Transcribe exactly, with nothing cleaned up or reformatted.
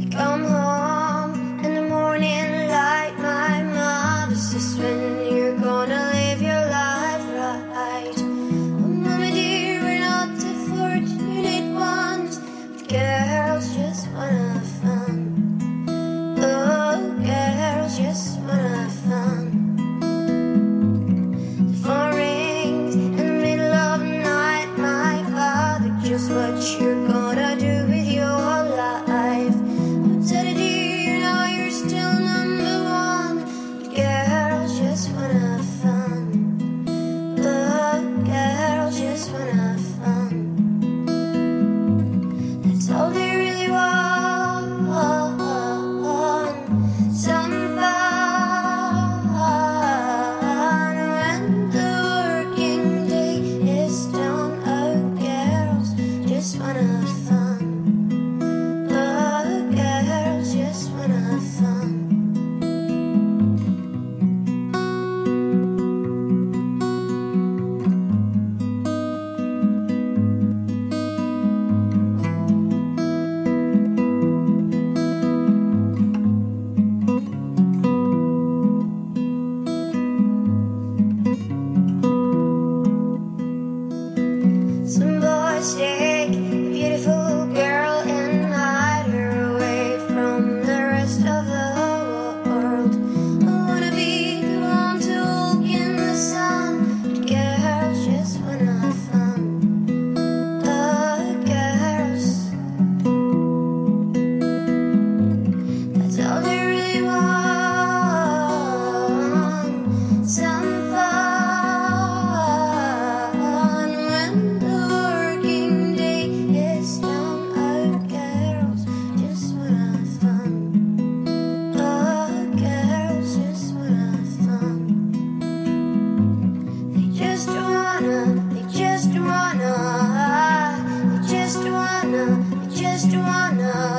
Come home in the morning light. My mother says, when you're gonna live your life right. Oh, Mama dear, we're not the fortunate ones, but girls just wanna have fun. Oh, girls just wanna have fun. The phone rings in the middle of the night. My father, just what you're gonna do with your life. Daddy dear, now you're still number one. Girls just wanna have fun. Oh, girls just wanna have fun. That's all they really want. Some fun. When the working day is done, oh, girls just wanna have fun. Just wanna have fun. Some boys take a beautiful girl and hide her away from the rest of the world. I wanna be the one to walk in the sun, but girls just wanna have fun. Oh, girls, that's all they really want. Some fun when the working day is done. Oh, girls just wanna have fun. Oh, girls just wanna have fun. They just wanna, they just wanna, they just wanna, they just wanna